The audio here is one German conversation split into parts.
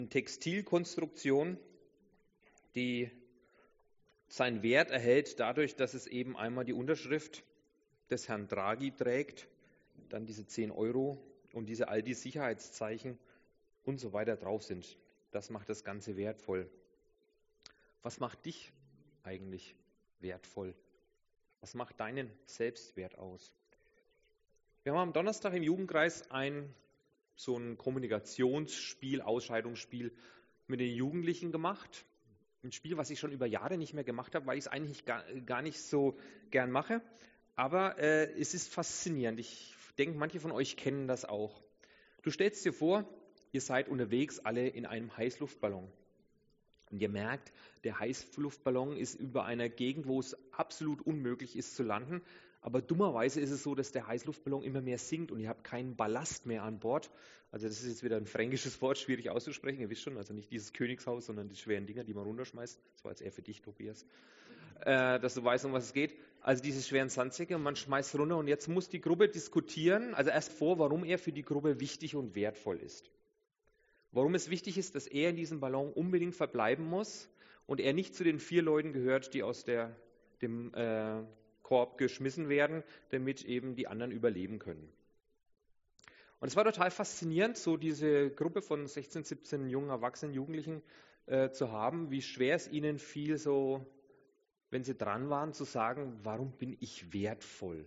Textilkonstruktion, die seinen Wert erhält dadurch, dass es eben einmal die Unterschrift des Herrn Draghi trägt, dann diese 10 Euro und all die Sicherheitszeichen und so weiter drauf sind. Das macht das Ganze wertvoll. Was macht dich eigentlich wertvoll? Was macht deinen Selbstwert aus? Wir haben am Donnerstag im Jugendkreis so ein Kommunikationsspiel, Ausscheidungsspiel mit den Jugendlichen gemacht. Ein Spiel, was ich schon über Jahre nicht mehr gemacht habe, weil ich es eigentlich gar nicht so gern mache. Aber es ist faszinierend. Ich denke, manche von euch kennen das auch. Du stellst dir vor, ihr seid unterwegs alle in einem Heißluftballon. Und ihr merkt, der Heißluftballon ist über einer Gegend, wo es absolut unmöglich ist zu landen. Aber dummerweise ist es so, dass der Heißluftballon immer mehr sinkt und ihr habt keinen Ballast mehr an Bord. Also das ist jetzt wieder ein fränkisches Wort, schwierig auszusprechen, ihr wisst schon, also nicht dieses Königshaus, sondern die schweren Dinger, die man runterschmeißt. Das war jetzt eher für dich, Tobias, dass du weißt, um was es geht. Also diese schweren Sandsäcke und man schmeißt runter und jetzt muss die Gruppe diskutieren, also erst warum er für die Gruppe wichtig und wertvoll ist. Warum es wichtig ist, dass er in diesem Ballon unbedingt verbleiben muss und er nicht zu den 4 Leuten gehört, die aus dem Korb geschmissen werden, damit eben die anderen überleben können. Und es war total faszinierend, so diese Gruppe von 16, 17 jungen Erwachsenen, Jugendlichen zu haben, wie schwer es ihnen fiel, so, wenn sie dran waren, zu sagen, warum bin ich wertvoll?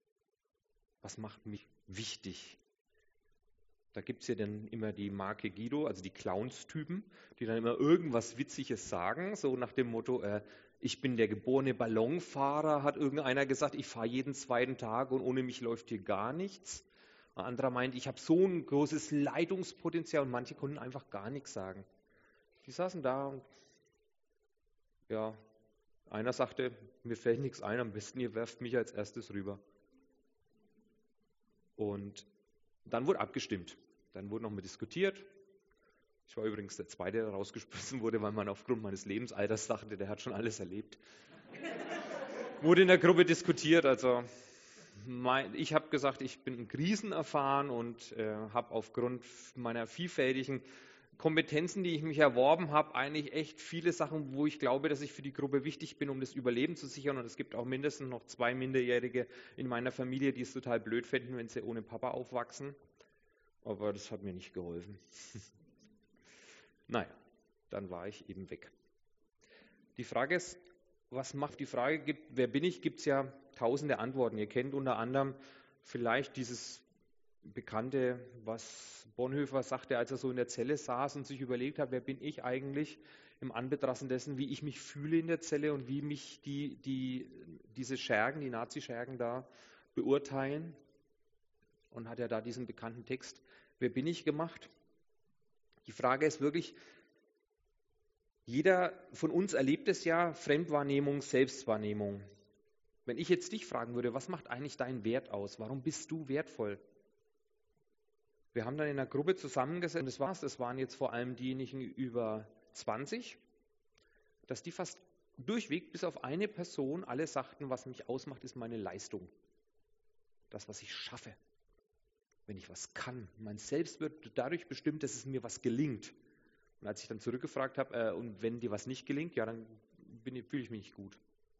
Was macht mich wichtig? Da gibt es ja dann immer die Marke Guido, also die Clownstypen, die dann immer irgendwas Witziges sagen, so nach dem Motto, ich bin der geborene Ballonfahrer, hat irgendeiner gesagt, ich fahre jeden 2. Tag und ohne mich läuft hier gar nichts. Ein anderer meint, ich habe so ein großes Leitungspotenzial und manche konnten einfach gar nichts sagen. Die saßen da und ja, einer sagte, mir fällt nichts ein, am besten ihr werft mich als erstes rüber. Und dann wurde abgestimmt. Dann wurde nochmal diskutiert. Ich war übrigens der Zweite, der rausgeschmissen wurde, weil man aufgrund meines Lebensalters dachte, der hat schon alles erlebt. Wurde in der Gruppe diskutiert. Also ich habe gesagt, ich bin krisenerfahren und habe aufgrund meiner vielfältigen Kompetenzen, die ich mich erworben habe, eigentlich echt viele Sachen, wo ich glaube, dass ich für die Gruppe wichtig bin, um das Überleben zu sichern. Und es gibt auch mindestens noch 2 Minderjährige in meiner Familie, die es total blöd fänden, wenn sie ohne Papa aufwachsen. Aber das hat mir nicht geholfen. Naja, dann war ich eben weg. Die Frage ist, wer bin ich, gibt es ja tausende Antworten. Ihr kennt unter anderem vielleicht dieses Bekannte, was Bonhoeffer sagte, als er so in der Zelle saß und sich überlegt hat, wer bin ich eigentlich, im Anbetracht dessen, wie ich mich fühle in der Zelle und wie mich diese Schergen, die Nazi-Schergen da beurteilen. Und hat ja da diesen bekannten Text, wer bin ich, gemacht. Die Frage ist wirklich, jeder von uns erlebt es ja, Fremdwahrnehmung, Selbstwahrnehmung. Wenn ich jetzt dich fragen würde, was macht eigentlich deinen Wert aus? Warum bist du wertvoll? Wir haben dann in einer Gruppe zusammengesetzt, und das waren jetzt vor allem diejenigen über 20, dass die fast durchweg, bis auf eine Person, alle sagten, was mich ausmacht, ist meine Leistung. Das, was ich schaffe. Wenn ich was kann. Mein Selbst wird dadurch bestimmt, dass es mir was gelingt. Und als ich dann zurückgefragt habe, und wenn dir was nicht gelingt, ja, dann fühle ich mich nicht gut.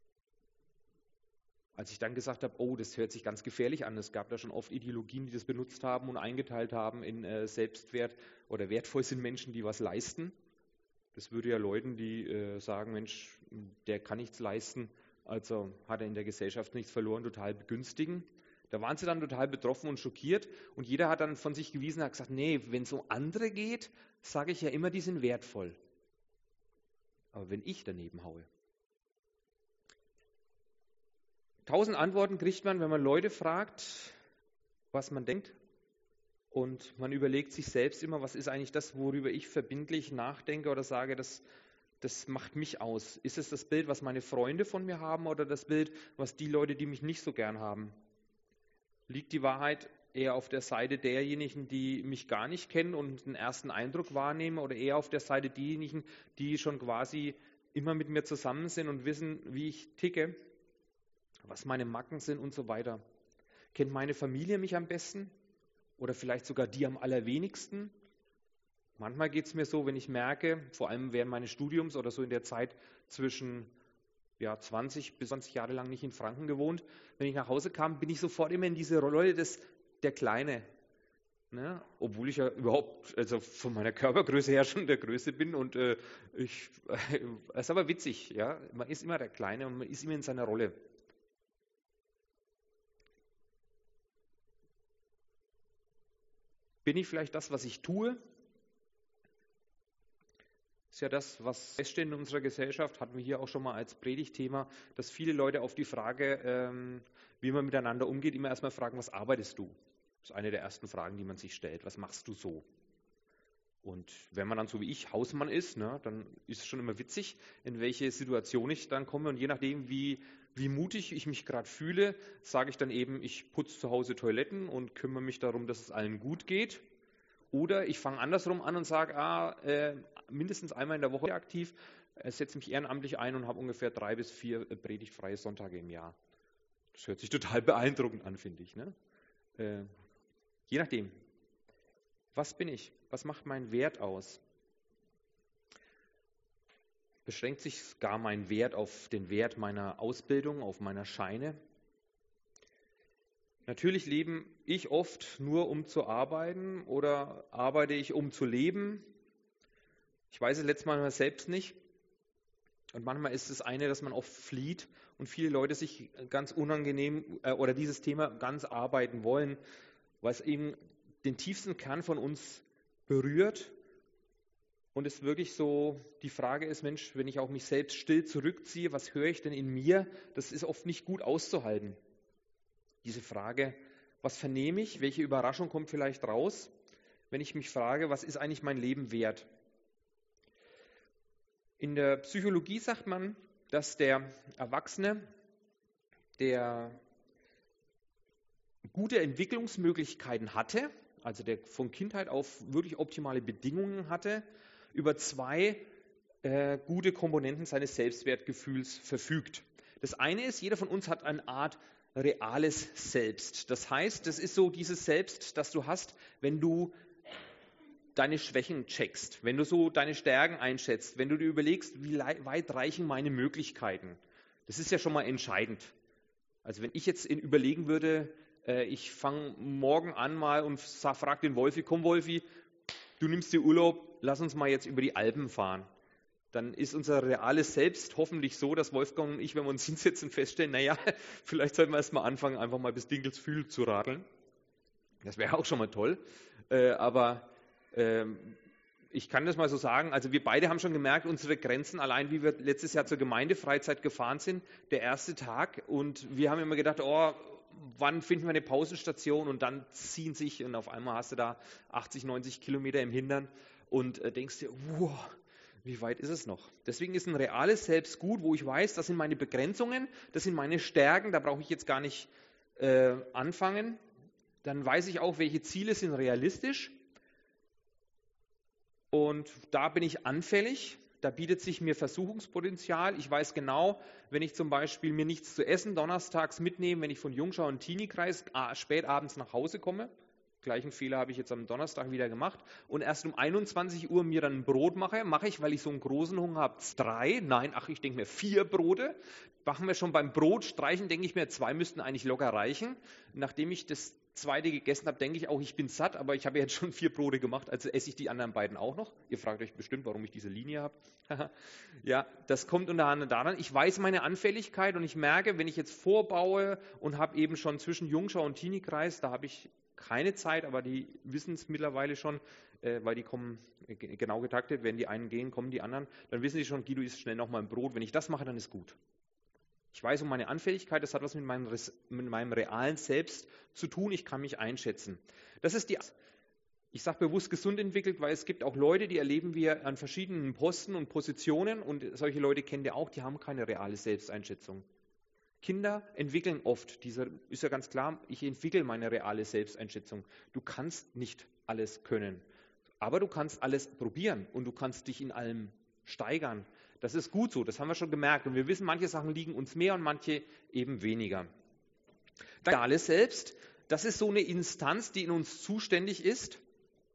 Als ich dann gesagt habe, oh, das hört sich ganz gefährlich an, es gab da schon oft Ideologien, die das benutzt haben und eingeteilt haben in Selbstwert oder wertvoll sind Menschen, die was leisten. Das würde ja Leuten, die sagen, Mensch, der kann nichts leisten, also hat er in der Gesellschaft nichts verloren, total begünstigen. Da waren sie dann total betroffen und schockiert und jeder hat dann von sich gewiesen und hat gesagt, nee, wenn es um andere geht, sage ich ja immer, die sind wertvoll. Aber wenn ich daneben haue. 1000 Antworten kriegt man, wenn man Leute fragt, was man denkt. Und man überlegt sich selbst immer, was ist eigentlich das, worüber ich verbindlich nachdenke oder sage, das macht mich aus. Ist es das Bild, was meine Freunde von mir haben oder das Bild, was die Leute, die mich nicht so gern haben? Liegt die Wahrheit eher auf der Seite derjenigen, die mich gar nicht kennen und einen ersten Eindruck wahrnehmen oder eher auf der Seite derjenigen, die schon quasi immer mit mir zusammen sind und wissen, wie ich ticke, was meine Macken sind und so weiter? Kennt meine Familie mich am besten oder vielleicht sogar die am allerwenigsten? Manchmal geht es mir so, wenn ich merke, vor allem während meines Studiums oder so in der Zeit zwischen 20 bis 20 Jahre lang nicht in Franken gewohnt, wenn ich nach Hause kam, bin ich sofort immer in diese Rolle der Kleine. Ne? Obwohl ich ja überhaupt, also von meiner Körpergröße her schon der Größte bin und es ist aber witzig, ja. Man ist immer der Kleine und man ist immer in seiner Rolle. Bin ich vielleicht das, was ich tue? Das ist ja das, was feststeht in unserer Gesellschaft, hatten wir hier auch schon mal als Predigtthema, dass viele Leute auf die Frage, wie man miteinander umgeht, immer erstmal fragen, was arbeitest du? Das ist eine der ersten Fragen, die man sich stellt. Was machst du so? Und wenn man dann so wie ich Hausmann ist, ne, dann ist es schon immer witzig, in welche Situation ich dann komme. Und je nachdem, wie mutig ich mich gerade fühle, sage ich dann eben, ich putze zu Hause Toiletten und kümmere mich darum, dass es allen gut geht. Oder ich fange andersrum an und sage, mindestens einmal in der Woche aktiv, setze mich ehrenamtlich ein und habe ungefähr 3 bis 4 predigtfreie Sonntage im Jahr. Das hört sich total beeindruckend an, finde ich. Ne? Je nachdem. Was bin ich? Was macht meinen Wert aus? Beschränkt sich gar mein Wert auf den Wert meiner Ausbildung, auf meiner Scheine? Natürlich lebe ich oft nur, um zu arbeiten, oder arbeite ich, um zu leben. Ich weiß es letztes Mal selbst nicht. Und manchmal ist es dass man oft flieht und viele Leute sich ganz unangenehm oder dieses Thema ganz arbeiten wollen, weil es eben den tiefsten Kern von uns berührt und es wirklich so die Frage ist, Mensch, wenn ich auch mich selbst still zurückziehe, was höre ich denn in mir? Das ist oft nicht gut auszuhalten. Diese Frage, was vernehme ich? Welche Überraschung kommt vielleicht raus, wenn ich mich frage, was ist eigentlich mein Leben wert? In der Psychologie sagt man, dass der Erwachsene, der gute Entwicklungsmöglichkeiten hatte, also der von Kindheit auf wirklich optimale Bedingungen hatte, über 2 gute Komponenten seines Selbstwertgefühls verfügt. Das eine ist, jeder von uns hat eine Art reales Selbst. Das heißt, das ist so dieses Selbst, das du hast, wenn du deine Schwächen checkst, wenn du so deine Stärken einschätzt, wenn du dir überlegst, wie weit reichen meine Möglichkeiten. Das ist ja schon mal entscheidend. Also wenn ich jetzt überlegen würde, ich fange morgen an mal und frage den Wolfi, komm Wolfi, du nimmst dir Urlaub, lass uns mal jetzt über die Alpen fahren. Dann ist unser reales Selbst hoffentlich so, dass Wolfgang und ich, wenn wir uns hinsetzen, feststellen, naja, vielleicht sollten wir erst mal anfangen, einfach mal bis Dinkelsbühl zu radeln. Das wäre auch schon mal toll. Aber ich kann das mal so sagen, also wir beide haben schon gemerkt, unsere Grenzen, allein wie wir letztes Jahr zur Gemeindefreizeit gefahren sind, der erste Tag, und wir haben immer gedacht, wann finden wir eine Pausenstation, und dann ziehen sich und auf einmal hast du da 80, 90 Kilometer im Hintern und denkst dir, wow, wie weit ist es noch? Deswegen ist ein reales Selbst gut, wo ich weiß, das sind meine Begrenzungen, das sind meine Stärken, da brauche ich jetzt gar nicht anfangen. Dann weiß ich auch, welche Ziele sind realistisch. Und da bin ich anfällig, da bietet sich mir Versuchungspotenzial. Ich weiß genau, wenn ich zum Beispiel mir nichts zu essen donnerstags mitnehme, wenn ich von Jungschau und Teenie-Kreis spät abends nach Hause komme, gleichen Fehler habe ich jetzt am Donnerstag wieder gemacht, und erst um 21 Uhr mir dann ein Brot mache ich, weil ich so einen großen Hunger habe, 3, ich denke mir 4 Brote. Machen wir schon beim Brot streichen, denke ich mir, 2 müssten eigentlich locker reichen. Nachdem ich das 2. gegessen habe, denke ich auch, ich bin satt, aber ich habe jetzt schon 4 Brote gemacht, also esse ich die anderen beiden auch noch. Ihr fragt euch bestimmt, warum ich diese Linie habe. Ja, das kommt unter anderem daran, ich weiß meine Anfälligkeit und ich merke, wenn ich jetzt vorbaue und habe eben schon zwischen Jungschau und Teenie-Kreis, da habe ich keine Zeit, aber die wissen es mittlerweile schon, weil die kommen genau getaktet, wenn die einen gehen, kommen die anderen, dann wissen sie schon, Guido isst schnell nochmal ein Brot. Wenn ich das mache, dann ist gut. Ich weiß um meine Anfälligkeit, das hat was mit meinem realen Selbst zu tun, ich kann mich einschätzen. Ich sage bewusst gesund entwickelt, weil es gibt auch Leute, die erleben wir an verschiedenen Posten und Positionen, und solche Leute kennt ihr auch, die haben keine reale Selbsteinschätzung. Kinder entwickeln oft, ist ja ganz klar, ich entwickle meine reale Selbsteinschätzung. Du kannst nicht alles können, aber du kannst alles probieren und du kannst dich in allem steigern. Das ist gut so, das haben wir schon gemerkt. Und wir wissen, manche Sachen liegen uns mehr und manche eben weniger. Das reale Selbst, das ist so eine Instanz, die in uns zuständig ist,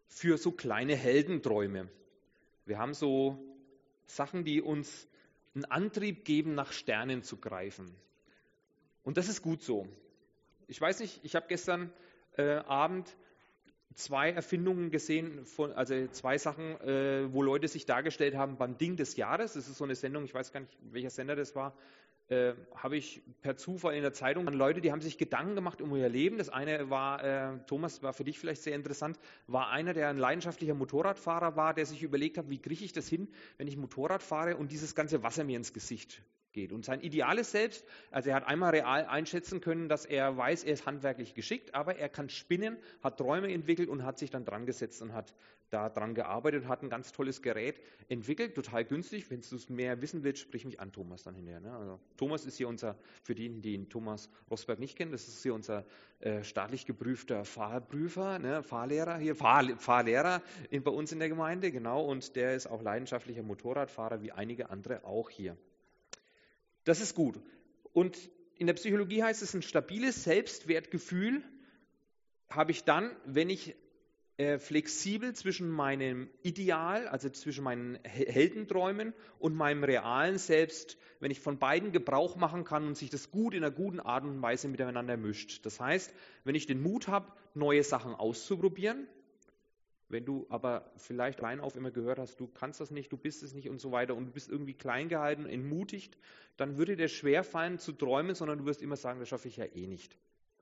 für so kleine Heldenträume. Wir haben so Sachen, die uns einen Antrieb geben, nach Sternen zu greifen. Und das ist gut so. Ich weiß nicht, ich habe gestern Abend 2 Erfindungen gesehen, also 2 Sachen, wo Leute sich dargestellt haben beim Ding des Jahres. Das ist so eine Sendung, ich weiß gar nicht, welcher Sender das war, habe ich per Zufall in der Zeitung an Leute, die haben sich Gedanken gemacht um ihr Leben. Das eine war, Thomas, war für dich vielleicht sehr interessant, war einer, der ein leidenschaftlicher Motorradfahrer war, der sich überlegt hat, wie kriege ich das hin, wenn ich Motorrad fahre und dieses ganze Wasser mir ins Gesicht geht. Und sein ideales Selbst, also er hat einmal real einschätzen können, dass er weiß, er ist handwerklich geschickt, aber er kann spinnen, hat Träume entwickelt und hat sich dann dran gesetzt und hat da dran gearbeitet, hat ein ganz tolles Gerät entwickelt, total günstig. Wenn du es mehr wissen willst, sprich mich an, Thomas, dann hinterher. Ne? Also, Thomas ist hier für die ihn Thomas Rosberg nicht kennen, das ist hier unser staatlich geprüfter Fahrprüfer, ne? Fahrlehrer hier, Fahrlehrer bei uns in der Gemeinde, genau, und der ist auch leidenschaftlicher Motorradfahrer, wie einige andere auch hier. Das ist gut. Und in der Psychologie heißt es, ein stabiles Selbstwertgefühl habe ich dann, wenn ich flexibel zwischen meinem Ideal, also zwischen meinen Heldenträumen und meinem realen Selbst, wenn ich von beiden Gebrauch machen kann und sich das gut in einer guten Art und Weise miteinander mischt. Das heißt, wenn ich den Mut habe, neue Sachen auszuprobieren, wenn du aber vielleicht klein auf immer gehört hast, du kannst das nicht, du bist es nicht und so weiter und du bist irgendwie klein gehalten, entmutigt, dann würde dir schwer fallen zu träumen, sondern du wirst immer sagen, das schaffe ich ja eh nicht.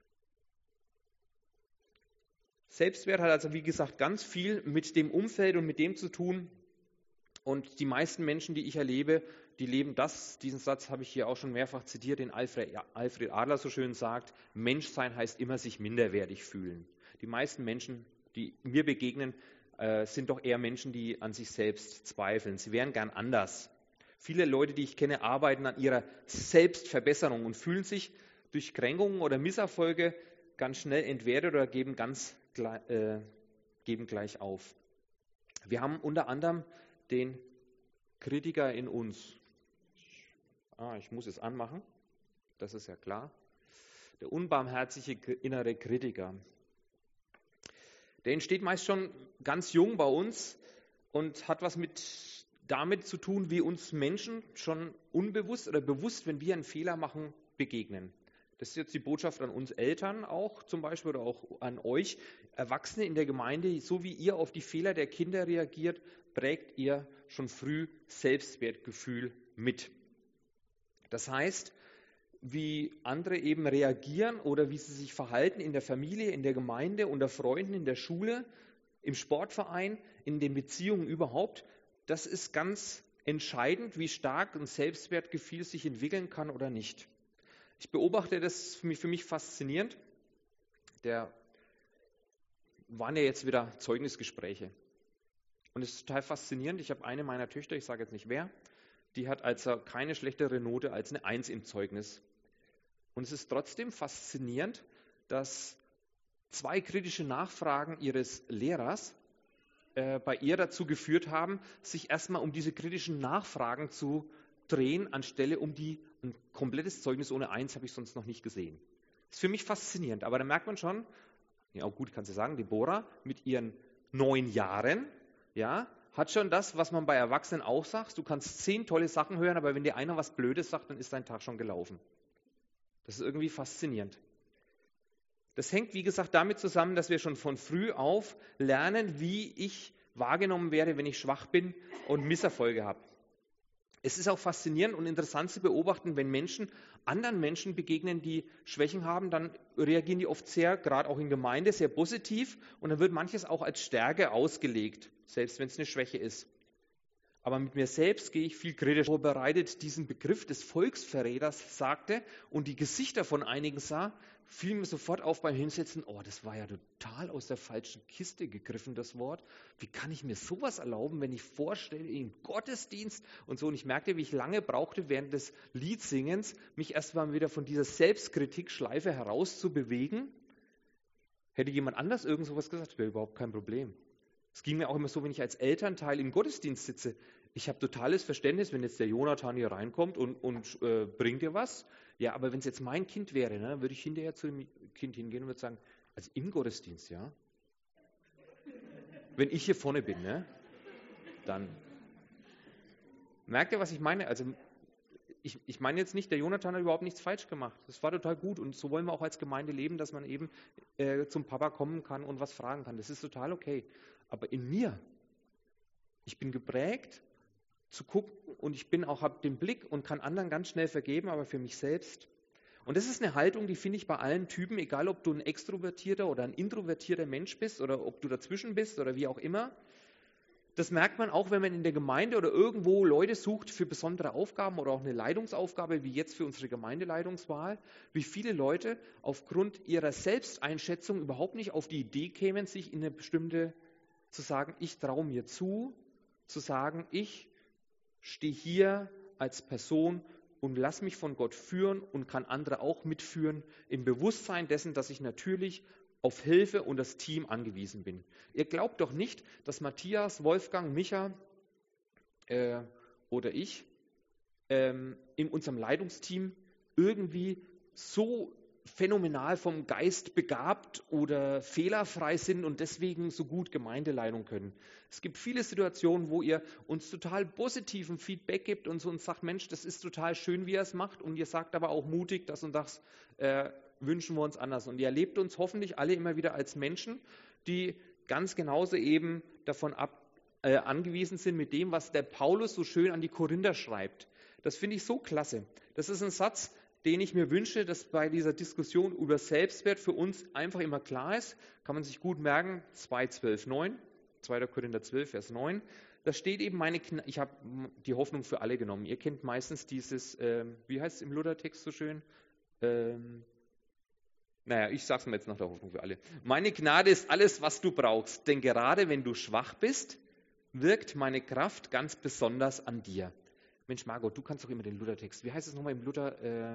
Selbstwert hat also, wie gesagt, ganz viel mit dem Umfeld und mit dem zu tun. Und die meisten Menschen, die ich erlebe, die leben das. Diesen Satz habe ich hier auch schon mehrfach zitiert, den Alfred Adler so schön sagt: Menschsein heißt immer sich minderwertig fühlen. Die meisten Menschen, die mir begegnen, sind doch eher Menschen, die an sich selbst zweifeln. Sie wären gern anders. Viele Leute, die ich kenne, arbeiten an ihrer Selbstverbesserung und fühlen sich durch Kränkungen oder Misserfolge ganz schnell entwertet oder geben gleich auf. Wir haben unter anderem den Kritiker in uns. Ich muss es anmachen, das ist ja klar. Der unbarmherzige innere Kritiker. Der entsteht meist schon ganz jung bei uns und hat was damit zu tun, wie uns Menschen schon unbewusst oder bewusst, wenn wir einen Fehler machen, begegnen. Das ist jetzt die Botschaft an uns Eltern auch zum Beispiel oder auch an euch Erwachsene in der Gemeinde. So wie ihr auf die Fehler der Kinder reagiert, prägt ihr schon früh Selbstwertgefühl mit. Das heißt, wie andere eben reagieren oder wie sie sich verhalten in der Familie, in der Gemeinde, unter Freunden, in der Schule, im Sportverein, in den Beziehungen überhaupt, das ist ganz entscheidend, wie stark ein Selbstwertgefühl sich entwickeln kann oder nicht. Ich beobachte das für mich faszinierend. Waren ja jetzt wieder Zeugnisgespräche. Und es ist total faszinierend. Ich habe eine meiner Töchter, ich sage jetzt nicht wer, die hat also keine schlechtere Note als eine 1 im Zeugnis. Und es ist trotzdem faszinierend, dass 2 kritische Nachfragen ihres Lehrers bei ihr dazu geführt haben, sich erstmal um diese kritischen Nachfragen zu drehen, anstelle ein komplettes Zeugnis ohne 1 habe ich sonst noch nicht gesehen. Das ist für mich faszinierend, aber da merkt man schon, ja gut, kannst du sagen, Deborah mit ihren 9 Jahren, ja, hat schon das, was man bei Erwachsenen auch sagt. Du kannst 10 tolle Sachen hören, aber wenn dir einer was Blödes sagt, dann ist dein Tag schon gelaufen. Das ist irgendwie faszinierend. Das hängt, wie gesagt, damit zusammen, dass wir schon von früh auf lernen, wie ich wahrgenommen werde, wenn ich schwach bin und Misserfolge habe. Es ist auch faszinierend und interessant zu beobachten, wenn Menschen anderen Menschen begegnen, die Schwächen haben, dann reagieren die oft sehr, gerade auch in Gemeinde, sehr positiv und dann wird manches auch als Stärke ausgelegt, selbst wenn es eine Schwäche ist. Aber mit mir selbst gehe ich viel kritisch vorbereitet, diesen Begriff des Volksverräters sagte und die Gesichter von einigen sah, fiel mir sofort auf beim Hinsetzen, das war ja total aus der falschen Kiste gegriffen, das Wort. Wie kann ich mir sowas erlauben, wenn ich vorstelle, im Gottesdienst und so. Und ich merkte, wie ich lange brauchte, während des Liedsingens, mich erstmal wieder von dieser Selbstkritikschleife herauszubewegen. Hätte jemand anders irgend sowas gesagt, wäre überhaupt kein Problem. Es ging mir auch immer so, wenn ich als Elternteil im Gottesdienst sitze. Ich habe totales Verständnis, wenn jetzt der Jonathan hier reinkommt und bringt dir was. Ja, aber wenn es jetzt mein Kind wäre, ne, würde ich hinterher zu dem Kind hingehen und würde sagen, also im Gottesdienst, ja. wenn ich hier vorne bin, ne? Dann merkt ihr, was ich meine? Also ich meine jetzt nicht, der Jonathan hat überhaupt nichts falsch gemacht. Das war total gut und so wollen wir auch als Gemeinde leben, dass man eben zum Papa kommen kann und was fragen kann. Das ist total okay. Aber in mir, ich bin geprägt zu gucken und ich habe den Blick und kann anderen ganz schnell vergeben, aber für mich selbst. Und das ist eine Haltung, die finde ich bei allen Typen, egal ob du ein extrovertierter oder ein introvertierter Mensch bist oder ob du dazwischen bist oder wie auch immer. Das merkt man auch, wenn man in der Gemeinde oder irgendwo Leute sucht für besondere Aufgaben oder auch eine Leitungsaufgabe, wie jetzt für unsere Gemeindeleitungswahl, wie viele Leute aufgrund ihrer Selbsteinschätzung überhaupt nicht auf die Idee kämen, sich in eine bestimmte, zu sagen, ich traue mir zu sagen, ich stehe hier als Person und lass mich von Gott führen und kann andere auch mitführen, im Bewusstsein dessen, dass ich natürlich auf Hilfe und das Team angewiesen bin. Ihr glaubt doch nicht, dass Matthias, Wolfgang, Micha oder ich in unserem Leitungsteam irgendwie so phänomenal vom Geist begabt oder fehlerfrei sind und deswegen so gut Gemeindeleitung können. Es gibt viele Situationen, wo ihr uns total positiven Feedback gibt und so uns sagt, Mensch, das ist total schön, wie ihr es macht und ihr sagt aber auch mutig, das und das wünschen wir uns anders. Und ihr erlebt uns hoffentlich alle immer wieder als Menschen, die ganz genauso eben davon angewiesen sind mit dem, was der Paulus so schön an die Korinther schreibt. Das finde ich so klasse. Das ist ein Satz, den ich mir wünsche, dass bei dieser Diskussion über Selbstwert für uns einfach immer klar ist. Kann man sich gut merken, 2 Korinther 12, Vers 9. Da steht eben ich habe die Hoffnung für alle genommen. Ihr kennt meistens dieses, wie heißt es im Luthertext so schön? Ich sage es mir jetzt nach der Hoffnung für alle. Meine Gnade ist alles, was du brauchst, denn gerade wenn du schwach bist, wirkt meine Kraft ganz besonders an dir. Mensch, Margot, du kannst doch immer den Luthertext. Wie heißt es nochmal im Luther?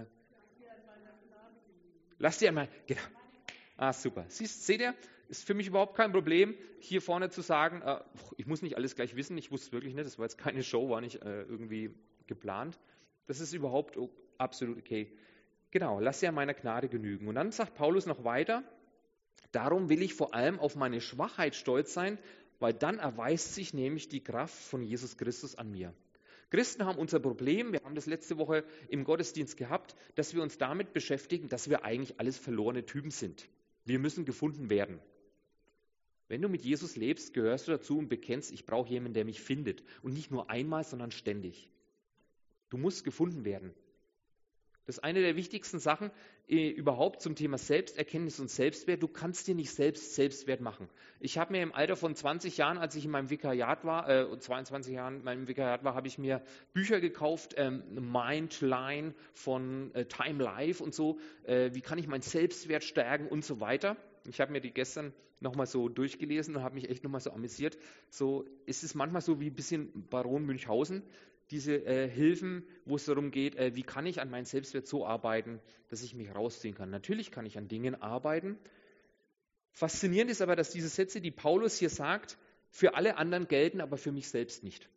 Lass dir einmal, genau. Ah, super. Seht ihr, ist für mich überhaupt kein Problem, hier vorne zu sagen, ich muss nicht alles gleich wissen, ich wusste es wirklich nicht, das war jetzt keine Show, war nicht irgendwie geplant. Das ist überhaupt absolut okay. Genau, lass dir an meiner Gnade genügen. Und dann sagt Paulus noch weiter, darum will ich vor allem auf meine Schwachheit stolz sein, weil dann erweist sich nämlich die Kraft von Jesus Christus an mir. Christen haben unser Problem, wir haben das letzte Woche im Gottesdienst gehabt, dass wir uns damit beschäftigen, dass wir eigentlich alles verlorene Typen sind. Wir müssen gefunden werden. Wenn du mit Jesus lebst, gehörst du dazu und bekennst, ich brauche jemanden, der mich findet. Und nicht nur einmal, sondern ständig. Du musst gefunden werden. Das ist eine der wichtigsten Sachen überhaupt zum Thema Selbsterkenntnis und Selbstwert. Du kannst dir nicht selbst Selbstwert machen. Ich habe mir im Alter von 20 Jahren, als ich in meinem Vikariat war, 22 Jahren in meinem Vikariat war, habe ich mir Bücher gekauft, Mindline von Time Life und so. Wie kann ich meinen Selbstwert stärken und so weiter. Ich habe mir die gestern nochmal so durchgelesen und habe mich echt nochmal so amüsiert. So ist es manchmal so wie ein bisschen Baron Münchhausen. Diese Hilfen, wo es darum geht, wie kann ich an meinem Selbstwert so arbeiten, dass ich mich rausziehen kann. Natürlich kann ich an Dingen arbeiten. Faszinierend ist aber, dass diese Sätze, die Paulus hier sagt, für alle anderen gelten, aber für mich selbst nicht.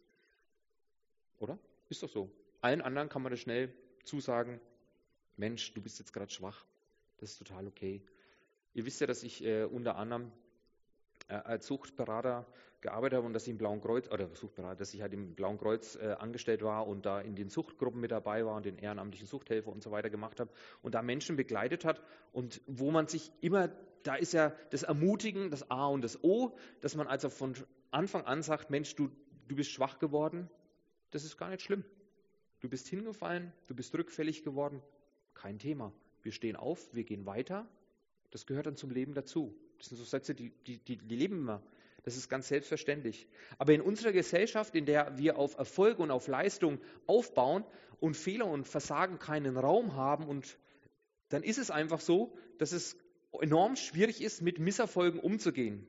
Oder? Ist doch so. Allen anderen kann man das schnell zusagen, Mensch, du bist jetzt gerade schwach. Das ist total okay. Ihr wisst ja, dass ich unter anderem als Suchtberater gearbeitet habe und dass ich im Blauen Kreuz, dass ich halt im Blauen Kreuz angestellt war und da in den Suchtgruppen mit dabei war und den ehrenamtlichen Suchthelfer und so weiter gemacht habe und da Menschen begleitet hat und wo man sich immer, da ist ja das Ermutigen, das A und das O, dass man also von Anfang an sagt, Mensch, du bist schwach geworden, das ist gar nicht schlimm. Du bist hingefallen, du bist rückfällig geworden, kein Thema. Wir stehen auf, wir gehen weiter, das gehört dann zum Leben dazu. Das sind so Sätze, die leben immer. Das ist ganz selbstverständlich. Aber in unserer Gesellschaft, in der wir auf Erfolg und auf Leistung aufbauen und Fehler und Versagen keinen Raum haben, und dann ist es einfach so, dass es enorm schwierig ist, mit Misserfolgen umzugehen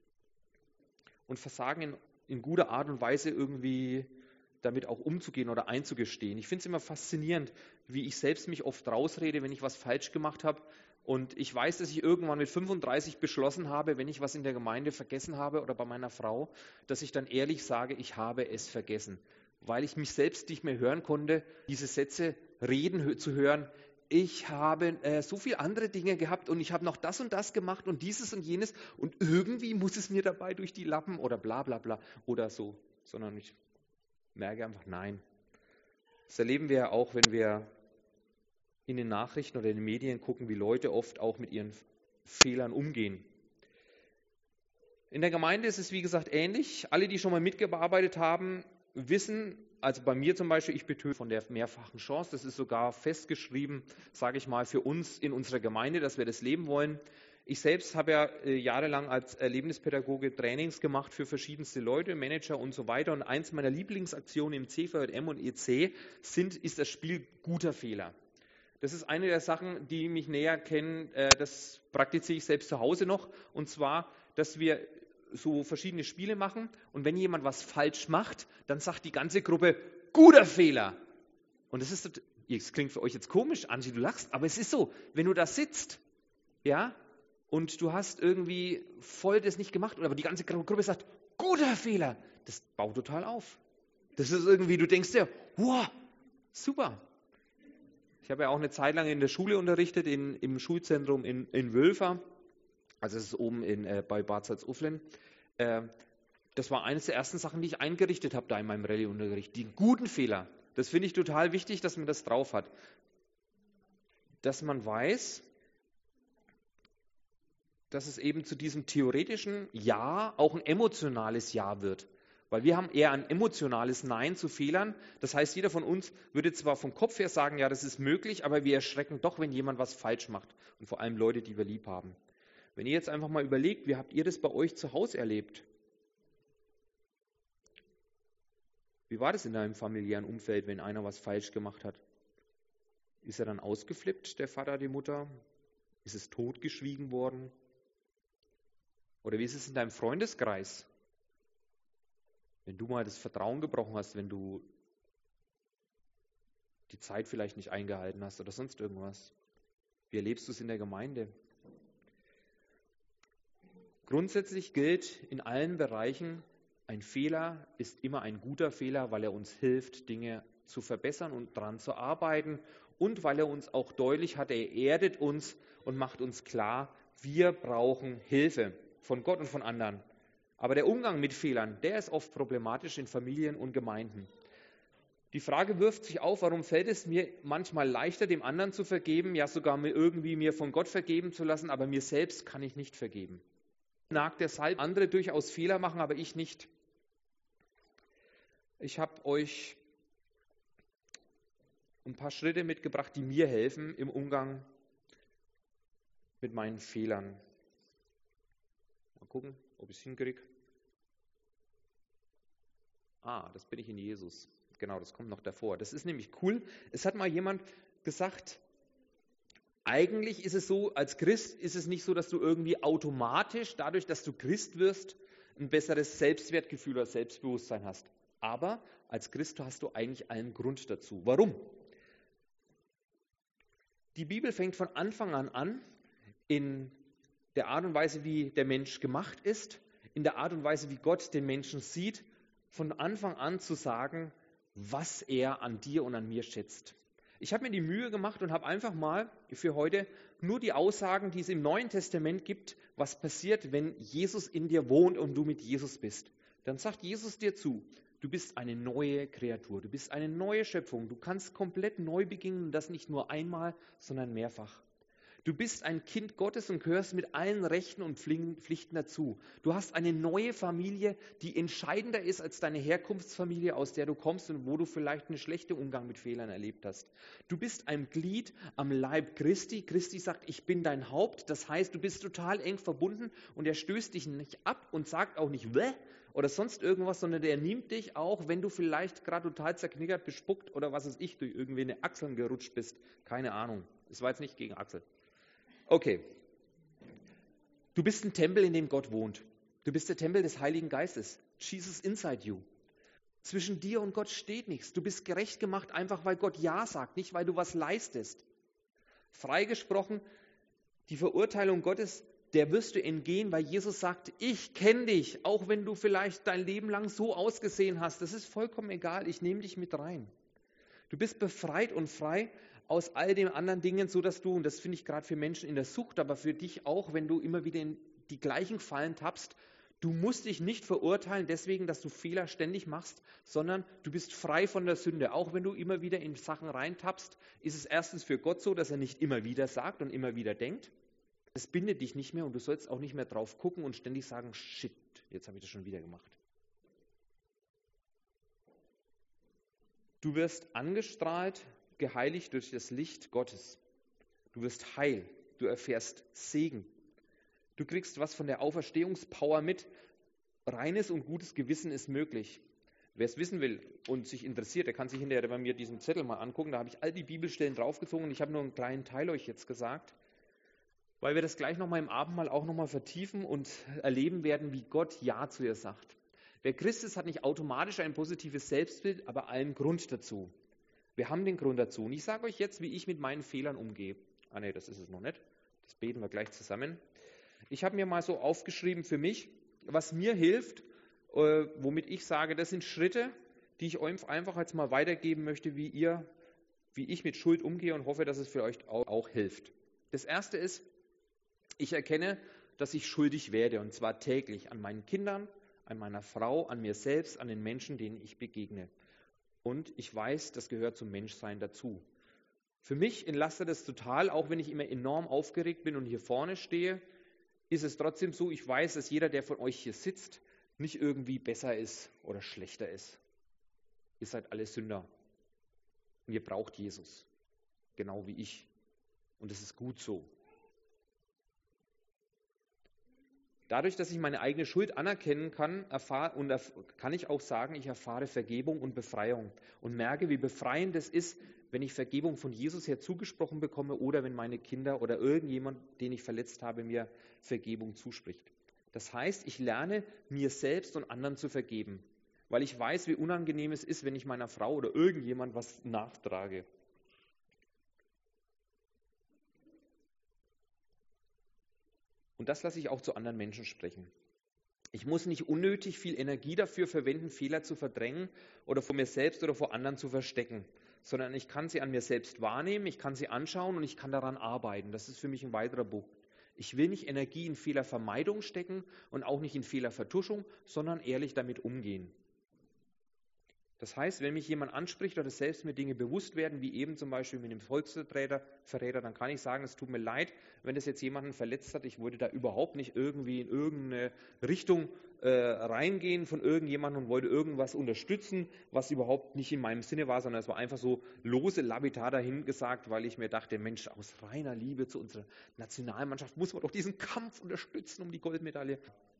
und Versagen in guter Art und Weise irgendwie damit auch umzugehen oder einzugestehen. Ich finde es immer faszinierend, wie ich selbst mich oft rausrede, wenn ich was falsch gemacht habe. Und ich weiß, dass ich irgendwann mit 35 beschlossen habe, wenn ich was in der Gemeinde vergessen habe oder bei meiner Frau, dass ich dann ehrlich sage, ich habe es vergessen. Weil ich mich selbst nicht mehr hören konnte, diese Sätze zu hören, ich habe so viele andere Dinge gehabt und ich habe noch das und das gemacht und dieses und jenes und irgendwie muss es mir dabei durch die Lappen oder bla bla bla oder so, sondern ich merke einfach, nein. Das erleben wir ja auch, wenn wir in den Nachrichten oder in den Medien gucken, wie Leute oft auch mit ihren Fehlern umgehen. In der Gemeinde ist es, wie gesagt, ähnlich. Alle, die schon mal mitgearbeitet haben, wissen, also bei mir zum Beispiel, ich betöre von der mehrfachen Chance, das ist sogar festgeschrieben, sage ich mal, für uns in unserer Gemeinde, dass wir das leben wollen. Ich selbst habe ja jahrelang als Erlebnispädagoge Trainings gemacht für verschiedenste Leute, Manager und so weiter. Und eins meiner Lieblingsaktionen im CVJM und EC ist das Spiel guter Fehler. Das ist eine der Sachen, die mich näher kennen, das praktiziere ich selbst zu Hause noch. Und zwar, dass wir so verschiedene Spiele machen und wenn jemand was falsch macht, dann sagt die ganze Gruppe, guter Fehler. Und das klingt für euch jetzt komisch, Angie, du lachst, aber es ist so, wenn du da sitzt, ja, und du hast irgendwie voll das nicht gemacht, aber die ganze Gruppe sagt, guter Fehler, das baut total auf. Das ist irgendwie, du denkst dir, wow, super. Ich habe ja auch eine Zeit lang in der Schule unterrichtet, im Schulzentrum in Wülfer. Also es ist oben bei Bad Salzuflen. Das war eines der ersten Sachen, die ich eingerichtet habe da in meinem Rallye-Unterricht. Die guten Fehler. Das finde ich total wichtig, dass man das drauf hat. Dass man weiß, dass es eben zu diesem theoretischen Ja auch ein emotionales Ja wird. Weil wir haben eher ein emotionales Nein zu Fehlern. Das heißt, jeder von uns würde zwar vom Kopf her sagen, ja, das ist möglich, aber wir erschrecken doch, wenn jemand was falsch macht. Und vor allem Leute, die wir lieb haben. Wenn ihr jetzt einfach mal überlegt, wie habt ihr das bei euch zu Hause erlebt? Wie war das in deinem familiären Umfeld, wenn einer was falsch gemacht hat? Ist er dann ausgeflippt, der Vater, die Mutter? Ist es totgeschwiegen worden? Oder wie ist es in deinem Freundeskreis? Wenn du mal das Vertrauen gebrochen hast, wenn du die Zeit vielleicht nicht eingehalten hast oder sonst irgendwas. Wie erlebst du es in der Gemeinde? Grundsätzlich gilt in allen Bereichen, ein Fehler ist immer ein guter Fehler, weil er uns hilft, Dinge zu verbessern und daran zu arbeiten und weil er uns auch deutlich hat, er erdet uns und macht uns klar, wir brauchen Hilfe von Gott und von anderen. Aber der Umgang mit Fehlern, der ist oft problematisch in Familien und Gemeinden. Die Frage wirft sich auf, warum fällt es mir manchmal leichter, dem anderen zu vergeben, ja sogar mir von Gott vergeben zu lassen, aber mir selbst kann ich nicht vergeben. Nagt deshalb andere durchaus Fehler machen, aber ich nicht. Ich habe euch ein paar Schritte mitgebracht, die mir helfen im Umgang mit meinen Fehlern. Mal gucken, ob ich es hinkriege. Das bin ich in Jesus. Genau, das kommt noch davor. Das ist nämlich cool. Es hat mal jemand gesagt, eigentlich ist es so, als Christ ist es nicht so, dass du irgendwie automatisch, dadurch, dass du Christ wirst, ein besseres Selbstwertgefühl oder Selbstbewusstsein hast. Aber als Christ hast du eigentlich allen Grund dazu. Warum? Die Bibel fängt von Anfang an in der Art und Weise, wie der Mensch gemacht ist, in der Art und Weise, wie Gott den Menschen sieht, von Anfang an zu sagen, was er an dir und an mir schätzt. Ich habe mir die Mühe gemacht und habe einfach mal für heute nur die Aussagen, die es im Neuen Testament gibt, was passiert, wenn Jesus in dir wohnt und du mit Jesus bist. Dann sagt Jesus dir zu, du bist eine neue Kreatur, du bist eine neue Schöpfung, du kannst komplett neu beginnen und das nicht nur einmal, sondern mehrfach. Du bist ein Kind Gottes und gehörst mit allen Rechten und Pflichten dazu. Du hast eine neue Familie, die entscheidender ist als deine Herkunftsfamilie, aus der du kommst und wo du vielleicht einen schlechten Umgang mit Fehlern erlebt hast. Du bist ein Glied am Leib Christi. Christi sagt, ich bin dein Haupt. Das heißt, du bist total eng verbunden und er stößt dich nicht ab und sagt auch nicht Wäh oder sonst irgendwas, sondern der nimmt dich auch, wenn du vielleicht gerade total zerknickert, bespuckt oder was weiß ich, durch irgendwie eine Achseln gerutscht bist. Keine Ahnung. Das war jetzt nicht gegen Axel. Okay, du bist ein Tempel, in dem Gott wohnt. Du bist der Tempel des Heiligen Geistes. Jesus inside you. Zwischen dir und Gott steht nichts. Du bist gerecht gemacht, einfach weil Gott Ja sagt, nicht weil du was leistest. Freigesprochen, die Verurteilung Gottes, der wirst du entgehen, weil Jesus sagt, ich kenne dich, auch wenn du vielleicht dein Leben lang so ausgesehen hast. Das ist vollkommen egal, ich nehme dich mit rein. Du bist befreit und frei, aus all den anderen Dingen, so dass du, und das finde ich gerade für Menschen in der Sucht, aber für dich auch, wenn du immer wieder in die gleichen Fallen tappst, du musst dich nicht verurteilen deswegen, dass du Fehler ständig machst, sondern du bist frei von der Sünde. Auch wenn du immer wieder in Sachen reintappst, ist es erstens für Gott so, dass er nicht immer wieder sagt und immer wieder denkt. Das bindet dich nicht mehr und du sollst auch nicht mehr drauf gucken und ständig sagen, shit, jetzt habe ich das schon wieder gemacht. Du wirst angestrahlt, geheiligt durch das Licht Gottes. Du wirst heil, du erfährst Segen. Du kriegst was von der Auferstehungspower mit. Reines und gutes Gewissen ist möglich. Wer es wissen will und sich interessiert, der kann sich hinterher bei mir diesen Zettel mal angucken. Da habe ich all die Bibelstellen draufgezogen und ich habe nur einen kleinen Teil euch jetzt gesagt, weil wir das gleich nochmal im Abendmahl auch nochmal vertiefen und erleben werden, wie Gott Ja zu ihr sagt. Wer Christ ist, hat nicht automatisch ein positives Selbstbild, aber einen Grund dazu. Wir haben den Grund dazu. Und ich sage euch jetzt, wie ich mit meinen Fehlern umgehe. Das ist es noch nicht. Das beten wir gleich zusammen. Ich habe mir mal so aufgeschrieben für mich, was mir hilft, womit ich sage, das sind Schritte, die ich euch einfach jetzt mal weitergeben möchte, wie ich mit Schuld umgehe und hoffe, dass es für euch auch hilft. Das erste ist, ich erkenne, dass ich schuldig werde und zwar täglich an meinen Kindern, an meiner Frau, an mir selbst, an den Menschen, denen ich begegne. Und ich weiß, das gehört zum Menschsein dazu. Für mich entlastet es total, auch wenn ich immer enorm aufgeregt bin und hier vorne stehe, ist es trotzdem so, ich weiß, dass jeder, der von euch hier sitzt, nicht irgendwie besser ist oder schlechter ist. Ihr seid alle Sünder. Und ihr braucht Jesus. Genau wie ich. Und es ist gut so. Dadurch, dass ich meine eigene Schuld anerkennen kann, kann ich auch sagen, ich erfahre Vergebung und Befreiung und merke, wie befreiend es ist, wenn ich Vergebung von Jesus her zugesprochen bekomme oder wenn meine Kinder oder irgendjemand, den ich verletzt habe, mir Vergebung zuspricht. Das heißt, ich lerne, mir selbst und anderen zu vergeben, weil ich weiß, wie unangenehm es ist, wenn ich meiner Frau oder irgendjemand was nachtrage. Und das lasse ich auch zu anderen Menschen sprechen. Ich muss nicht unnötig viel Energie dafür verwenden, Fehler zu verdrängen oder vor mir selbst oder vor anderen zu verstecken, sondern ich kann sie an mir selbst wahrnehmen, ich kann sie anschauen und ich kann daran arbeiten. Das ist für mich ein weiterer Punkt. Ich will nicht Energie in Fehlervermeidung stecken und auch nicht in Fehlervertuschung, sondern ehrlich damit umgehen. Das heißt, wenn mich jemand anspricht oder selbst mir Dinge bewusst werden, wie eben zum Beispiel mit dem Volksverräter, dann kann ich sagen, es tut mir leid, wenn das jetzt jemanden verletzt hat. Ich wollte da überhaupt nicht irgendwie in irgendeine Richtung reingehen von irgendjemandem und wollte irgendwas unterstützen, was überhaupt nicht in meinem Sinne war, sondern es war einfach so lose, lapidar dahingesagt, weil ich mir dachte, Mensch, aus reiner Liebe zu unserer Nationalmannschaft muss man doch diesen Kampf unterstützen um die Goldmedaille.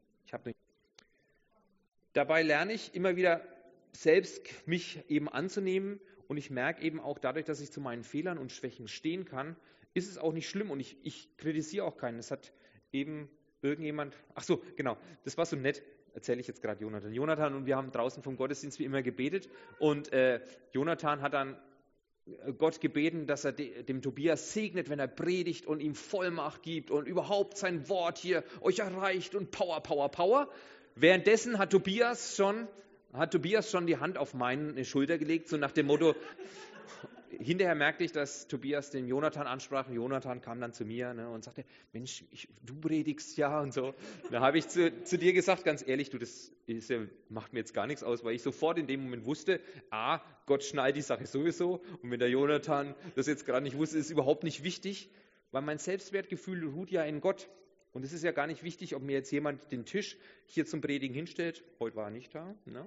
Dabei lerne ich immer wieder selbst mich eben anzunehmen und ich merke eben auch dadurch, dass ich zu meinen Fehlern und Schwächen stehen kann, ist es auch nicht schlimm und ich kritisiere auch keinen. Das hat eben irgendjemand, ach so, genau, das war so nett, erzähle ich jetzt gerade Jonathan. Jonathan und wir haben draußen vom Gottesdienst wie immer gebetet und Jonathan hat dann Gott gebeten, dass er dem Tobias segnet, wenn er predigt und ihm Vollmacht gibt und überhaupt sein Wort hier euch erreicht und Power, Power, Power. Währenddessen hat Tobias schon die Hand auf meine Schulter gelegt, so nach dem Motto, hinterher merkte ich, dass Tobias den Jonathan ansprach. Jonathan kam dann zu mir und sagte, Mensch, du predigst ja und so. Da habe ich zu dir gesagt, ganz ehrlich, macht mir jetzt gar nichts aus, weil ich sofort in dem Moment wusste, Gott schnallt die Sache sowieso und wenn der Jonathan das jetzt gerade nicht wusste, ist überhaupt nicht wichtig, weil mein Selbstwertgefühl ruht ja in Gott. Und es ist ja gar nicht wichtig, ob mir jetzt jemand den Tisch hier zum Predigen hinstellt. Heute war er nicht da. Ne?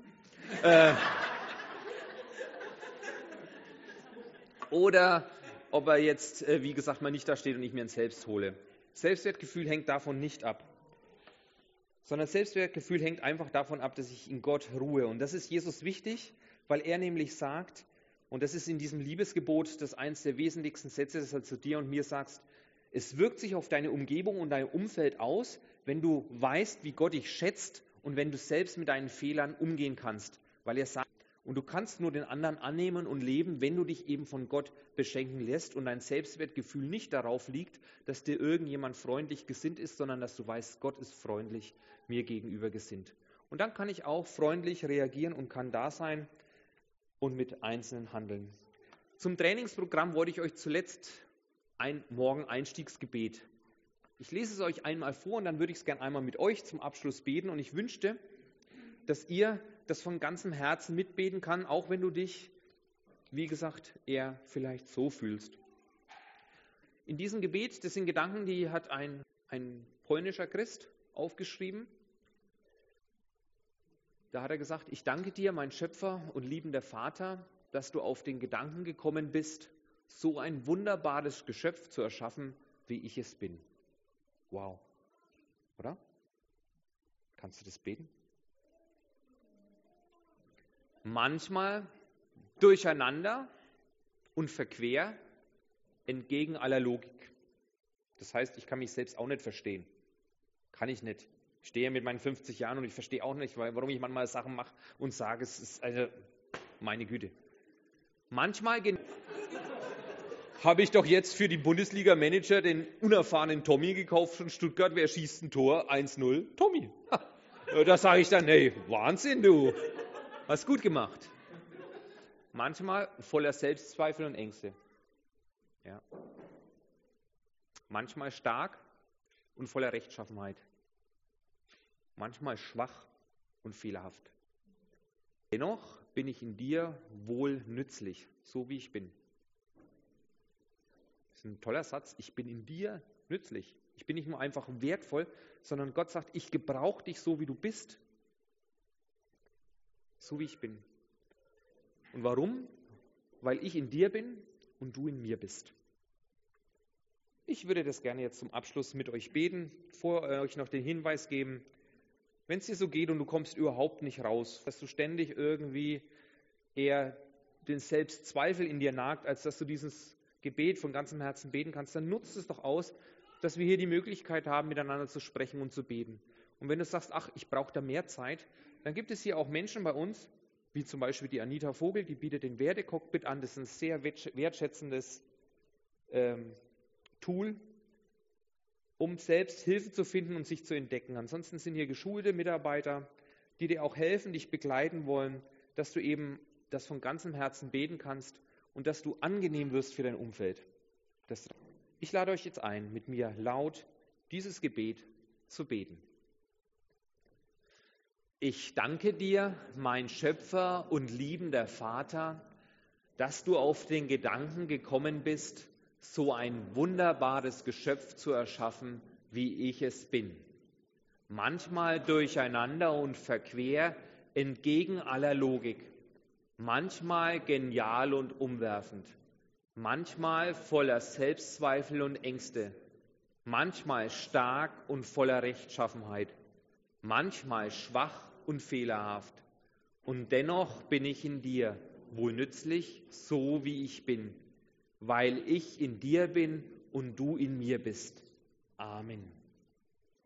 Oder ob er jetzt, wie gesagt, mal nicht da steht und ich mir ein Selbst hole. Selbstwertgefühl hängt davon nicht ab. Sondern Selbstwertgefühl hängt einfach davon ab, dass ich in Gott ruhe. Und das ist Jesus wichtig, weil er nämlich sagt, und das ist in diesem Liebesgebot das eins der wesentlichsten Sätze, das er zu dir und mir sagt, es wirkt sich auf deine Umgebung und dein Umfeld aus, wenn du weißt, wie Gott dich schätzt und wenn du selbst mit deinen Fehlern umgehen kannst. Weil er sagt, und du kannst nur den anderen annehmen und leben, wenn du dich eben von Gott beschenken lässt und dein Selbstwertgefühl nicht darauf liegt, dass dir irgendjemand freundlich gesinnt ist, sondern dass du weißt, Gott ist freundlich mir gegenüber gesinnt. Und dann kann ich auch freundlich reagieren und kann da sein und mit Einzelnen handeln. Zum Trainingsprogramm wollte ich euch zuletzt ein Morgen-Einstiegsgebet. Ich lese es euch einmal vor und dann würde ich es gerne einmal mit euch zum Abschluss beten. Und ich wünschte, dass ihr das von ganzem Herzen mitbeten kann, auch wenn du dich, wie gesagt, eher vielleicht so fühlst. In diesem Gebet, das sind Gedanken, die hat ein polnischer Christ aufgeschrieben. Da hat er gesagt, ich danke dir, mein Schöpfer und liebender Vater, dass du auf den Gedanken gekommen bist, so ein wunderbares Geschöpf zu erschaffen, wie ich es bin. Wow. Oder? Kannst du das beten? Manchmal durcheinander und verquer, entgegen aller Logik. Das heißt, ich kann mich selbst auch nicht verstehen. Kann ich nicht. Ich stehe mit meinen 50 Jahren und ich verstehe auch nicht, warum ich manchmal Sachen mache und sage, es ist also meine Güte. Manchmal habe ich doch jetzt für die Bundesliga-Manager den unerfahrenen Tommy gekauft von Stuttgart. Wer schießt ein Tor? 1-0. Tommy. Da sage ich dann, hey, Wahnsinn, du. Hast gut gemacht. Manchmal voller Selbstzweifel und Ängste. Ja. Manchmal stark und voller Rechtschaffenheit. Manchmal schwach und fehlerhaft. Dennoch bin ich in dir wohl nützlich, so wie ich bin. Das ist ein toller Satz. Ich bin in dir nützlich. Ich bin nicht nur einfach wertvoll, sondern Gott sagt, ich gebrauche dich so, wie du bist. So wie ich bin. Und warum? Weil ich in dir bin und du in mir bist. Ich würde das gerne jetzt zum Abschluss mit euch beten, vor euch noch den Hinweis geben, wenn es dir so geht und du kommst überhaupt nicht raus, dass du ständig irgendwie eher den Selbstzweifel in dir nagt, als dass du dieses Gebet von ganzem Herzen beten kannst, dann nutzt es doch aus, dass wir hier die Möglichkeit haben, miteinander zu sprechen und zu beten. Und wenn du sagst, ach, ich brauche da mehr Zeit, dann gibt es hier auch Menschen bei uns, wie zum Beispiel die Anita Vogel, die bietet den Werdecockpit an. Das ist ein sehr wertschätzendes Tool, um selbst Hilfe zu finden und sich zu entdecken. Ansonsten sind hier geschulte Mitarbeiter, die dir auch helfen, dich begleiten wollen, dass du eben das von ganzem Herzen beten kannst und dass du angenehm wirst für dein Umfeld. Ich lade euch jetzt ein, mit mir laut dieses Gebet zu beten. Ich danke dir, mein Schöpfer und liebender Vater, dass du auf den Gedanken gekommen bist, so ein wunderbares Geschöpf zu erschaffen, wie ich es bin. Manchmal durcheinander und verquer, entgegen aller Logik. Manchmal genial und umwerfend. Manchmal voller Selbstzweifel und Ängste. Manchmal stark und voller Rechtschaffenheit. Manchmal schwach und fehlerhaft. Und dennoch bin ich in dir, wohl nützlich, so wie ich bin, weil ich in dir bin und du in mir bist. Amen.